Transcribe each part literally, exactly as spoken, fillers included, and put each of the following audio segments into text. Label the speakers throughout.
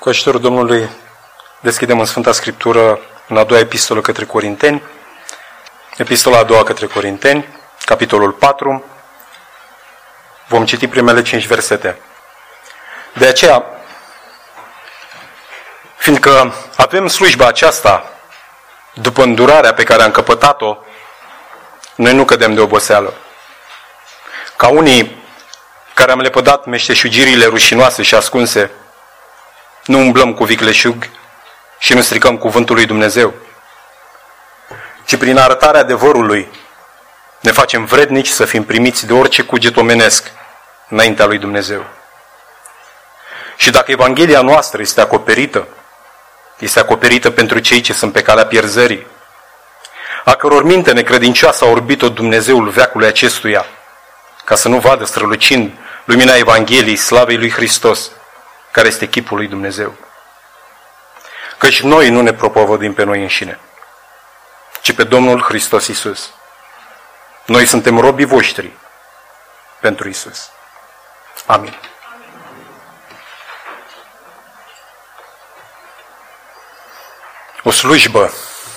Speaker 1: Cu ajutorul Domnului deschidem în Sfânta Scriptură, în a doua epistolă către Corinteni, epistola a doua către Corinteni, capitolul patru. Vom citi primele cinci versete. De aceea, fiindcă avem slujba aceasta, după îndurarea pe care am căpătat-o, noi nu cădem de oboseală. Ca unii care am lepădat meșteșugirile rușinoase și ascunse, nu umblăm cu vicleșug și nu stricăm cuvântul lui Dumnezeu, ci prin arătarea adevărului ne facem vrednici să fim primiți de orice cuget omenesc înaintea lui Dumnezeu. Și dacă Evanghelia noastră este acoperită, este acoperită pentru cei ce sunt pe calea pierzării, a căror minte necredincioasă a orbit-o Dumnezeul veacului acestuia, ca să nu vadă strălucind lumina Evangheliei slavei lui Hristos, care este chipul lui Dumnezeu. Căci noi nu ne propovădim pe noi înșine, ci pe Domnul Hristos Iisus. Noi suntem robii voștri pentru Iisus. Amin. O slujbă.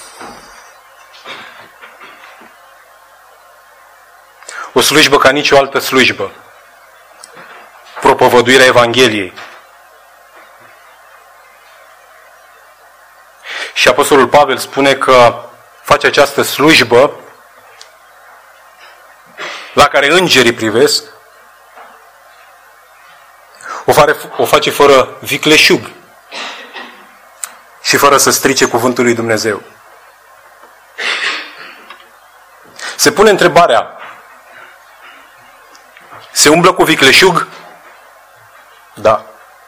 Speaker 1: O slujbă ca nicio altă slujbă. Propovăduirea Evangheliei. Și Apostolul Pavel spune că face această slujbă la care îngerii privesc, o, fare, o face fără vicleșug și fără să strice cuvântul lui Dumnezeu. Se pune întrebarea: se umblă cu vicleșug? Da.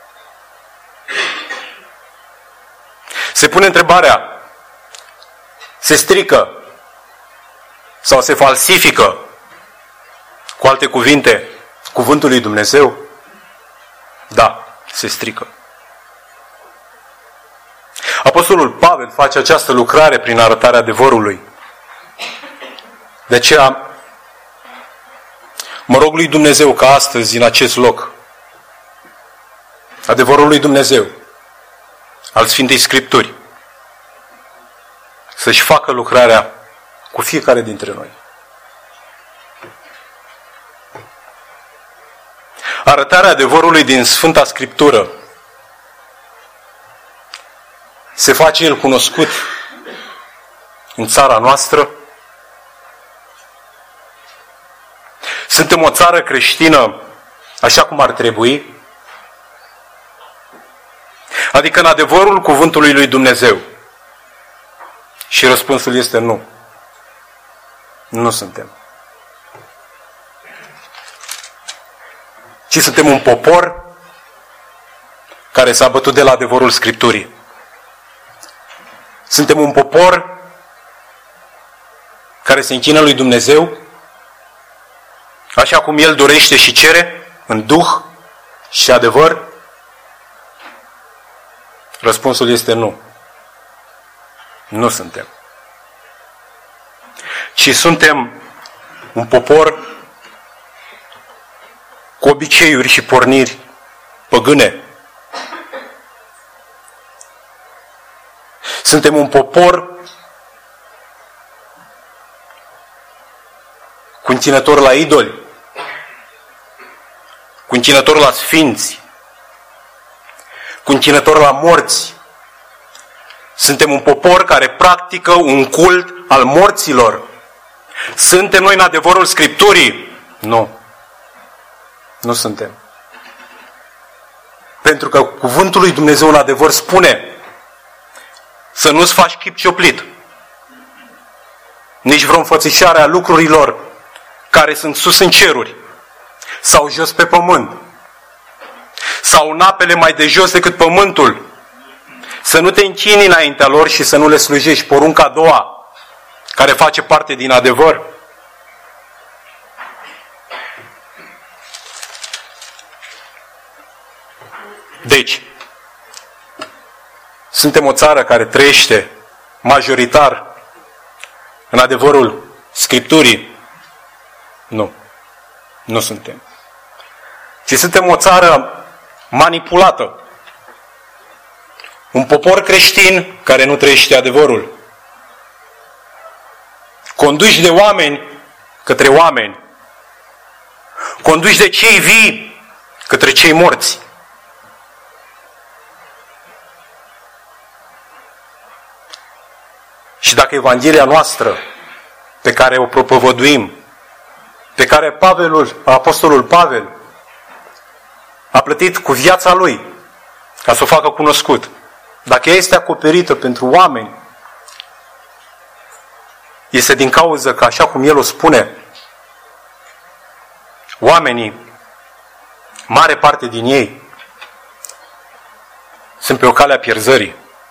Speaker 1: Se pune întrebarea: se strică sau se falsifică, cu alte cuvinte, cuvântul lui Dumnezeu? Da, se strică. Apostolul Pavel face această lucrare prin arătarea adevărului. De aceea, mă rog lui Dumnezeu ca astăzi, în acest loc, adevărul lui Dumnezeu, al Sfintei Scripturi, să-și facă lucrarea cu fiecare dintre noi. Arătarea adevărului din Sfânta Scriptură se face el cunoscut în țara noastră. Suntem o țară creștină așa cum ar trebui, adică în adevărul cuvântului lui Dumnezeu. Și răspunsul este nu. Nu suntem. Ci suntem un popor care s-a bătut de la adevărul Scripturii. Suntem un popor care se închină lui Dumnezeu așa cum El dorește și cere, în duh și adevăr. Răspunsul este nu. Nu suntem. Ci suntem un popor cu obiceiuri și porniri păgâne. Suntem un popor cu închinător la idoli, cu închinător la sfinți, cu închinător la morți. Suntem un popor care practică un cult al morților. Suntem noi în adevărul Scripturii? Nu. Nu suntem. Pentru că cuvântul lui Dumnezeu în adevăr spune să nu-ți faci chip cioplit, nici vreo înfățișare a lucrurilor care sunt sus în ceruri sau jos pe pământ sau în apele mai de jos decât pământul. Să nu te închini înaintea lor și să nu le slujești. Porunca a doua, care face parte din adevăr. Deci, suntem o țară care trăiește majoritar în adevărul Scripturii? Nu. Nu suntem. Ci suntem o țară manipulată Un popor creștin care nu trăiește adevărul. Conduși de oameni către oameni. Conduși de cei vii către cei morți. Și dacă Evanghelia noastră, pe care o propovăduim, pe care Pavelul, Apostolul Pavel a plătit cu viața lui ca să o facă cunoscut, dacă ea este acoperită pentru oameni, este din cauză că, așa cum el o spune, oamenii, mare parte din ei, sunt pe o cale a pierzării.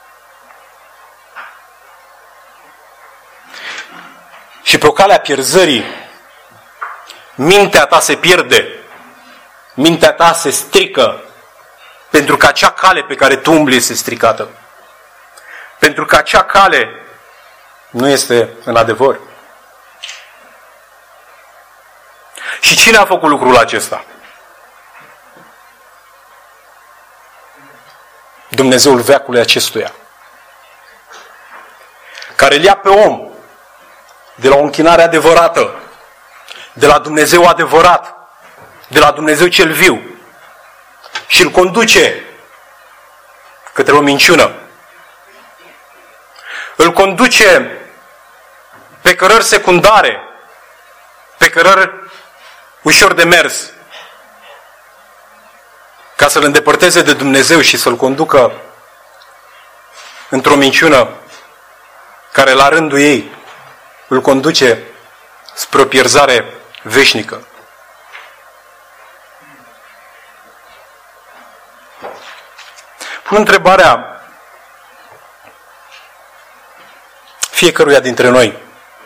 Speaker 1: Și pe o cale a pierzării, mintea ta se pierde, mintea ta se strică, pentru că acea cale pe care tu umbli este stricată. Pentru că acea cale nu este în adevăr. Și cine a făcut lucrul acesta? Dumnezeul veacului acestuia, care îl ia pe om de la o închinare adevărată, de la Dumnezeu adevărat, de la Dumnezeu cel viu, și îl conduce către o minciună. Îl conduce pe cărări secundare, pe cărări ușor de mers, ca să-l îndepărteze de Dumnezeu și să-l conducă într-o minciună care la rândul ei îl conduce spre o pierzare veșnică. Pun întrebarea fiecăruia dintre noi.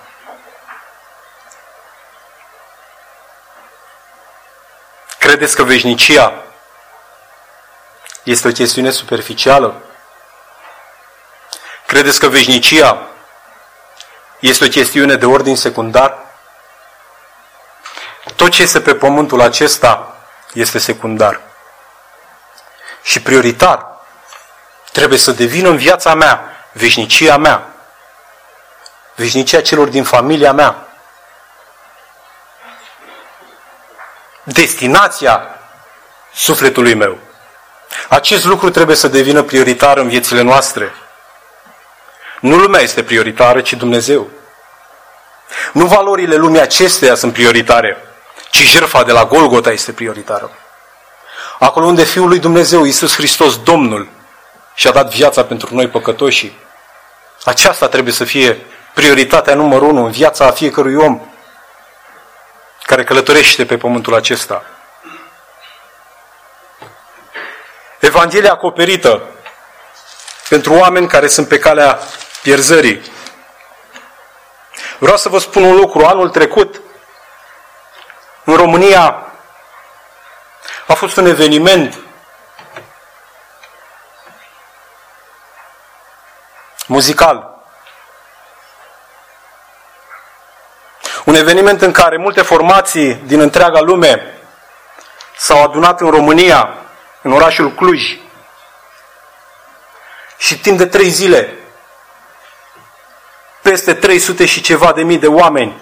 Speaker 1: Credeți că veșnicia este o chestiune superficială? Credeți că veșnicia este o chestiune de ordin secundar? Tot ce este pe pământul acesta este secundar. Și prioritar trebuie să devină în viața mea veșnicia mea, veșnicia celor din familia mea, destinația sufletului meu. Acest lucru trebuie să devină prioritar în viețile noastre. Nu lumea este prioritară, ci Dumnezeu. Nu valorile lumii acesteia sunt prioritare, ci jertfa de la Golgota este prioritară. Acolo unde Fiul lui Dumnezeu, Iisus Hristos, Domnul, și-a dat viața pentru noi păcătoși, aceasta trebuie să fie prioritatea numărul unu în viața a fiecărui om care călătorește pe pământul acesta. Evanghelia acoperită pentru oameni care sunt pe calea pierzării. Vreau să vă spun un lucru. Anul trecut, în România, a fost un eveniment muzical. Un eveniment în care multe formații din întreaga lume s-au adunat în România, în orașul Cluj. Și timp de trei zile, peste trei sute și ceva de mii de oameni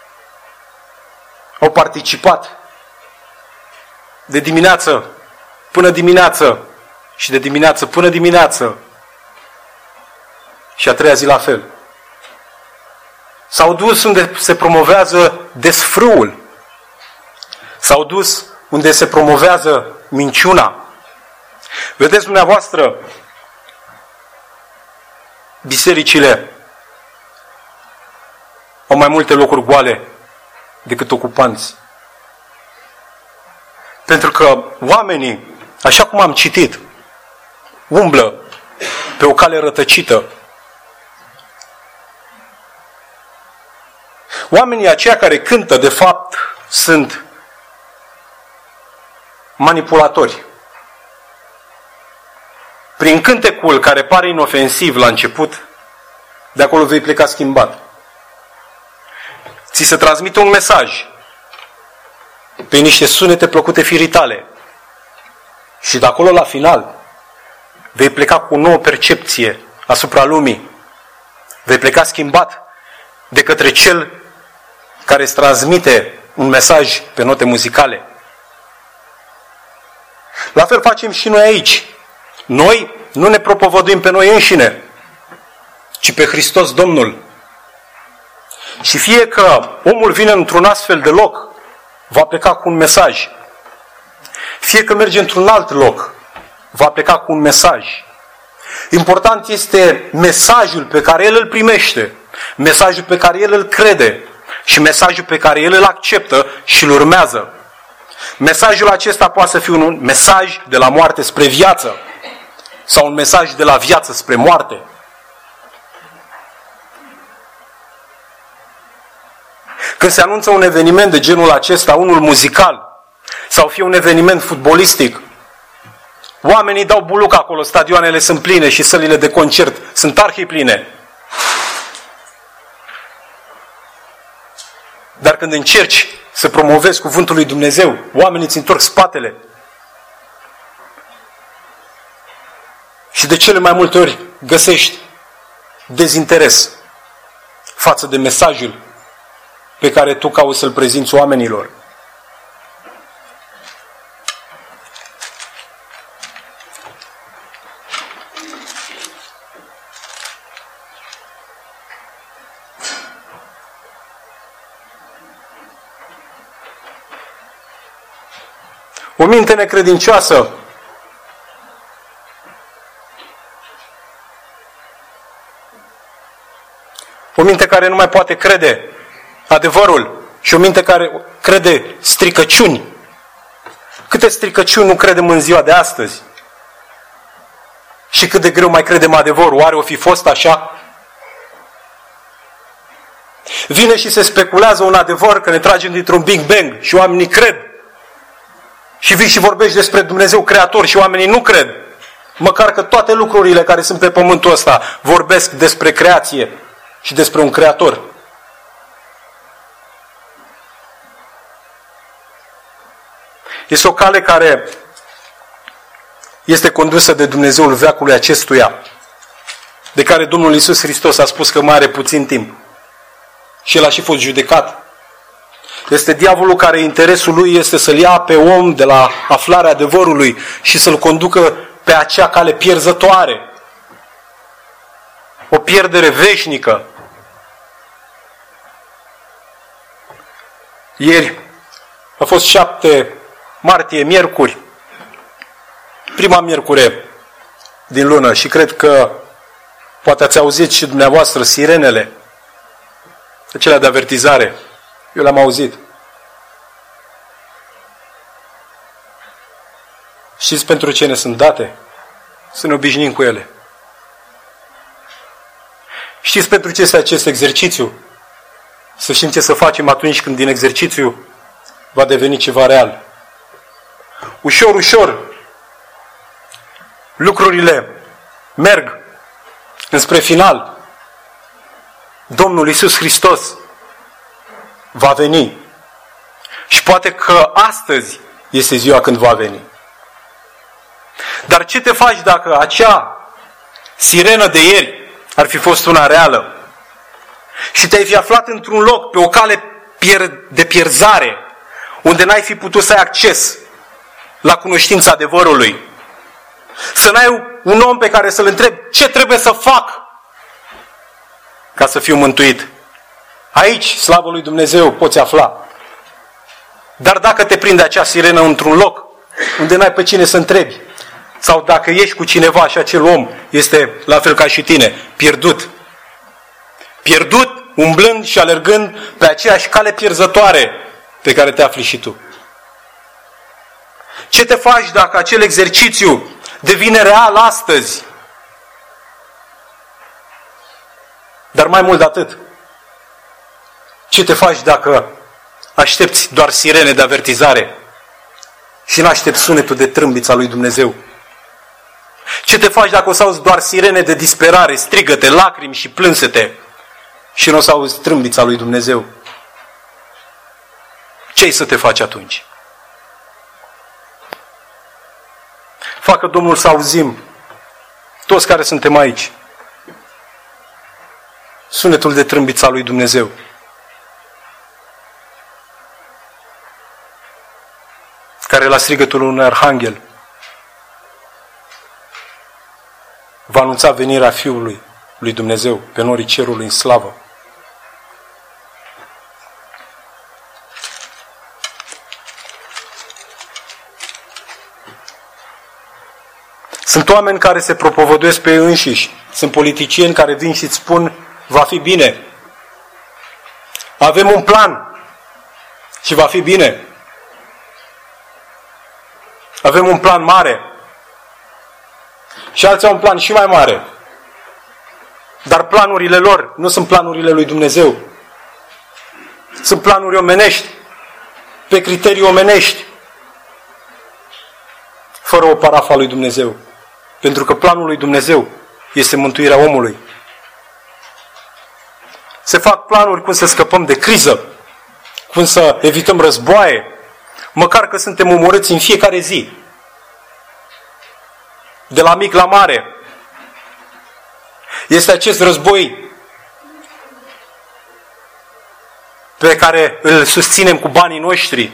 Speaker 1: au participat de dimineață până dimineață și de dimineață până dimineață și a treia zi la fel. S-au dus unde se promovează desfrâul. S-au dus unde se promovează minciuna. Vedeți dumneavoastră, bisericile au mai multe locuri goale decât ocupanți. Pentru că oamenii, așa cum am citit, umblă pe o cale rătăcită. Oamenii aceia care cântă, de fapt, sunt manipulatori. Prin cântecul care pare inofensiv la început, de acolo vei pleca schimbat. Ți se transmite un mesaj pe niște sunete plăcute firii tale. Și de acolo la final vei pleca cu o nouă percepție asupra lumii. Vei pleca schimbat de către Cel care îți transmite un mesaj pe note muzicale. La fel facem și noi aici. Noi nu ne propovăduim pe noi înșine, ci pe Hristos Domnul. Și fie că omul vine într-un astfel de loc, va pleca cu un mesaj. Fie că merge într-un alt loc, va pleca cu un mesaj. Important este mesajul pe care el îl primește, mesajul pe care el îl crede și mesajul pe care el îl acceptă și îl urmează. Mesajul acesta poate să fie un mesaj de la moarte spre viață sau un mesaj de la viață spre moarte. Când se anunță un eveniment de genul acesta, unul muzical, sau fie un eveniment futbolistic, oamenii dau buluc acolo, stadioanele sunt pline și sălile de concert sunt arhipline. Dar când încerci să promovezi cuvântul lui Dumnezeu, oamenii îți întorc spatele. Și de cele mai multe ori găsești dezinteres față de mesajul pe care tu cauți să-l prezinți oamenilor. O minte necredincioasă o minte care nu mai poate crede adevărul și o minte care crede stricăciuni. Câte stricăciuni nu credem în ziua de astăzi? Și cât de greu mai credem adevărul? Oare o fi fost așa? Vine și se speculează un adevăr că ne tragem dintr-un Big Bang și oamenii cred. Și vii și vorbești despre Dumnezeu Creator și oamenii nu cred. Măcar că toate lucrurile care sunt pe pământul ăsta vorbesc despre creație și despre un Creator. Este o cale care este condusă de Dumnezeul veacului acestuia, de care Domnul Iisus Hristos a spus că mai are puțin timp. Și El a și fost judecat. Este diavolul care interesul lui este să-l ia pe om de la aflarea adevărului și să-l conducă pe acea cale pierzătoare. O pierdere veșnică. Ieri a fost șapte martie, miercuri, prima miercure din lună și cred că poate ați auzit și dumneavoastră sirenele, acelea de avertizare. Eu le-am auzit. Știți pentru ce ne sunt date? Să ne obișnim cu ele. Știți pentru ce este acest exercițiu? Să știm ce să facem atunci când din exercițiu va deveni ceva real. Ușor, ușor, lucrurile merg înspre final. Domnul Iisus Hristos va veni. Și poate că astăzi este ziua când va veni. Dar ce te faci dacă acea sirenă de ieri ar fi fost una reală? Și te-ai fi aflat într-un loc, pe o cale de pierzare, unde n-ai fi putut să ai acces la cunoștința adevărului. Să n-ai un om pe care să-l întrebi ce trebuie să fac ca să fiu mântuit. Aici, slavă lui Dumnezeu, poți afla. Dar dacă te prinde acea sirenă într-un loc unde n-ai pe cine să întrebi, sau dacă ești cu cineva și acel om este la fel ca și tine, pierdut. Pierdut, umblând și alergând pe aceeași cale pierzătoare pe care te afli și tu. Ce te faci dacă acel exercițiu devine real astăzi? Dar mai mult de atât, ce te faci dacă aștepți doar sirene de avertizare și nu aștepți sunetul de trâmbița lui Dumnezeu? Ce te faci dacă o să auzi doar sirene de disperare, strigăte, lacrimi și plânsete și nu o să auzi trâmbița lui Dumnezeu? Ce-ai să te faci atunci? Facă Domnul să auzim toți care suntem aici, sunetul de trâmbiță a lui Dumnezeu. Care la strigătul unui arhanghel va anunța venirea Fiului lui Dumnezeu pe norii cerului în slavă. Sunt oameni care se propovăduiesc pe ei înșiși. Sunt politicieni care vin și îți spun va fi bine. Avem un plan și va fi bine. Avem un plan mare. Și alții au un plan și mai mare. Dar planurile lor nu sunt planurile lui Dumnezeu. Sunt planuri omenești, pe criterii omenești, fără o parafă a lui Dumnezeu. Pentru că planul lui Dumnezeu este mântuirea omului. Se fac planuri cum să scăpăm de criză, cum să evităm războaie, măcar că suntem omorâți în fiecare zi. De la mic la mare. Este acest război pe care îl susținem cu banii noștri,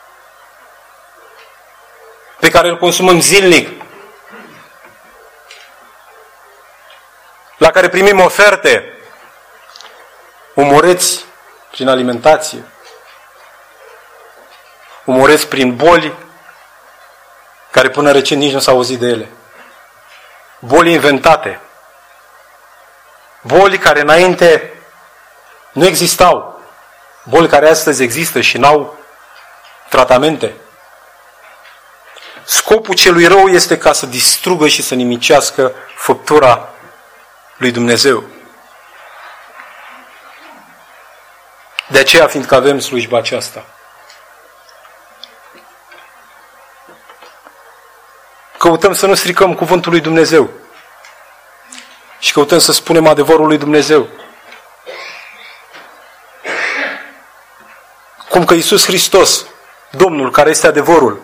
Speaker 1: pe care îl consumăm zilnic, la care primim oferte, omorâți prin alimentație, omorâți prin boli care până recent nici nu s-au auzit de ele. Boli inventate. Boli care înainte nu existau. Boli care astăzi există și n-au tratamente. Scopul celui rău este ca să distrugă și să nimicească făptura lui Dumnezeu. De aceea, fiindcă avem slujba aceasta, căutăm să nu stricăm cuvântul lui Dumnezeu și căutăm să spunem adevărul lui Dumnezeu. Cum că Iisus Hristos, Domnul, care este adevărul,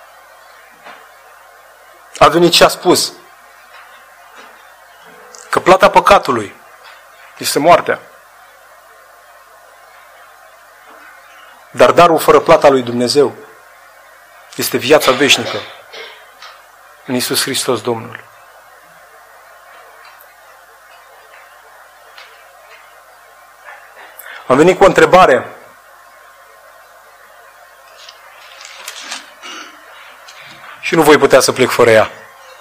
Speaker 1: a venit și a spus că plata păcatului este moartea. Dar darul fără plata lui Dumnezeu este viața veșnică în Iisus Hristos Domnul. Am venit cu o întrebare. Și nu voi putea să plec fără ea.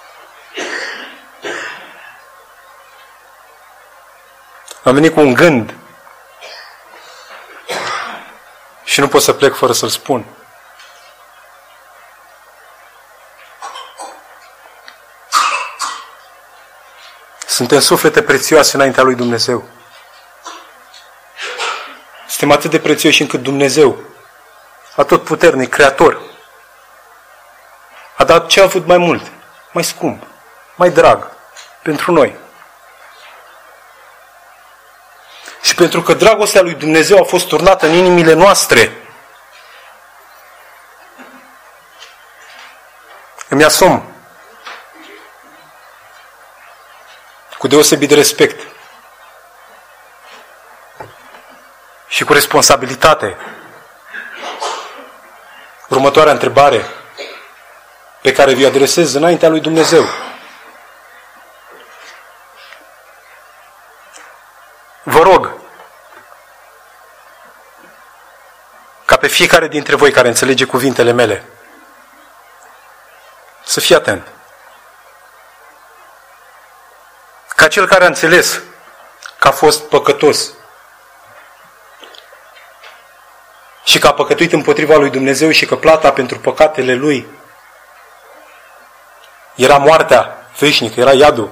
Speaker 1: Am venit cu un gând. Și nu pot să plec fără să-l spun. Suntem suflete prețioase înaintea lui Dumnezeu. Suntem atât de prețioși încât Dumnezeu, atotputernic, creator, a dat ce a avut mai mult, mai scump, mai drag pentru noi. Și pentru că dragostea lui Dumnezeu a fost turnată în inimile noastre, îmi asum cu deosebit de respect și cu responsabilitate următoarea întrebare pe care vi-o adresez înaintea lui Dumnezeu. Vă rog ca pe fiecare dintre voi care înțelege cuvintele mele să fie atent. Ca cel care a înțeles că a fost păcătos și că a păcătuit împotriva lui Dumnezeu și că plata pentru păcatele lui era moartea veșnică, era iadul.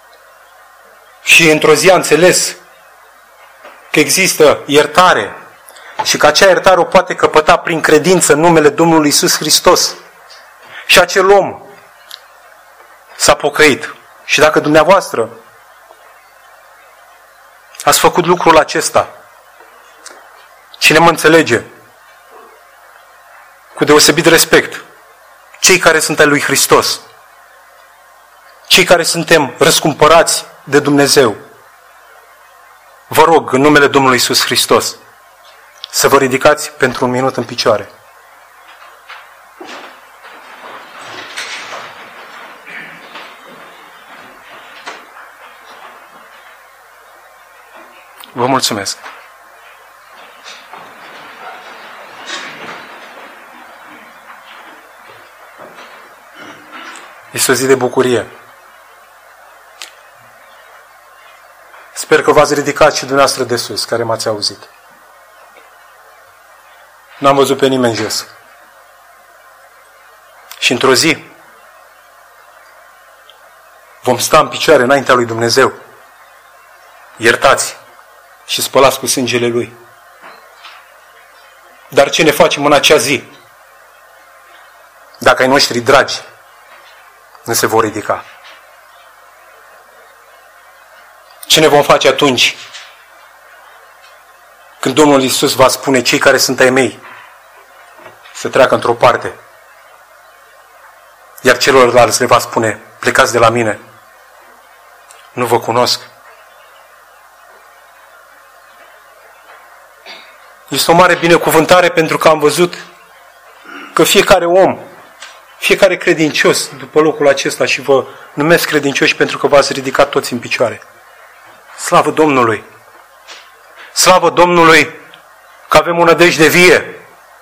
Speaker 1: Și într-o zi a înțeles că există iertare și că acea iertare o poate căpăta prin credință în numele Domnului Iisus Hristos. Și acel om s-a pocăit. Și dacă dumneavoastră ați făcut lucrul acesta, cine mă înțelege, cu deosebit respect, cei care sunt ai lui Hristos, cei care suntem răscumpărați de Dumnezeu, vă rog, în numele Domnului Iisus Hristos, să vă ridicați pentru un minut în picioare. Vă mulțumesc. Este o zi de bucurie. Sper că v-ați ridicat și dumneavoastră de sus, care m-ați auzit. N-am văzut pe nimeni jos. Și într-o zi vom sta în picioare înaintea lui Dumnezeu. Iertați și spălați cu sângele Lui. Dar ce ne facem în acea zi? Dacă ai noștri dragi nu se vor ridica. Ce ne vom face atunci când Domnul Iisus va spune cei care sunt ai mei să treacă într-o parte, iar celorlalți le va spune plecați de la mine, nu vă cunosc? Este o mare binecuvântare pentru că am văzut că fiecare om, fiecare credincios după locul acesta, și vă numesc credincioși pentru că v-ați ridicat toți în picioare. Slavă Domnului! Slavă Domnului că avem o nădejde vie!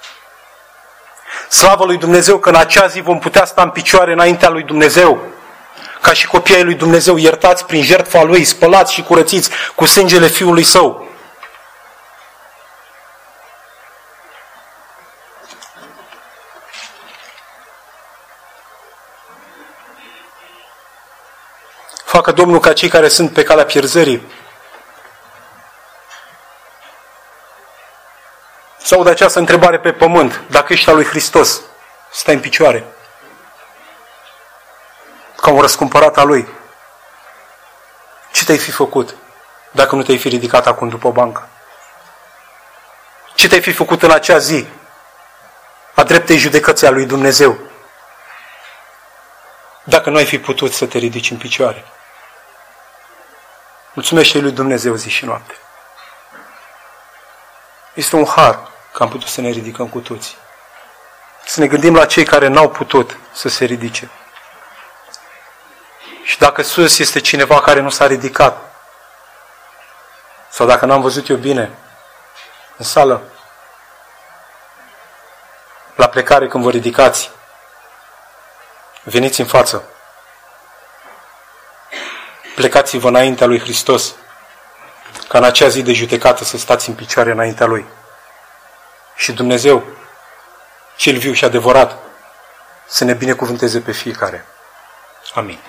Speaker 1: Slavă lui Dumnezeu că în acea zi vom putea sta în picioare înaintea lui Dumnezeu, ca și copiii lui Dumnezeu, iertați prin jertfa Lui, spălați și curățiți cu sângele Fiului Său. Facă Domnul ca cei care sunt pe calea pierzării să audă această întrebare pe pământ: dacă ești al lui Hristos, stai în picioare ca un răscumpărat al Lui. Ce te-ai fi făcut dacă nu te-ai fi ridicat acum după bancă? Ce te-ai fi făcut în acea zi a dreptei judecății a lui Dumnezeu dacă nu ai fi putut să te ridici în picioare? Mulțumește lui Dumnezeu zi și noapte. Este un har că am putut să ne ridicăm cu toții. Să ne gândim la cei care n-au putut să se ridice. Și dacă sus este cineva care nu s-a ridicat, sau dacă n-am văzut eu bine, în sală, la plecare când vă ridicați, veniți în față. Plecați-vă înaintea lui Hristos, ca în acea zi de judecată să stați în picioare înaintea Lui. Și Dumnezeu, cel viu și adevărat, să ne binecuvânteze pe fiecare. Amin.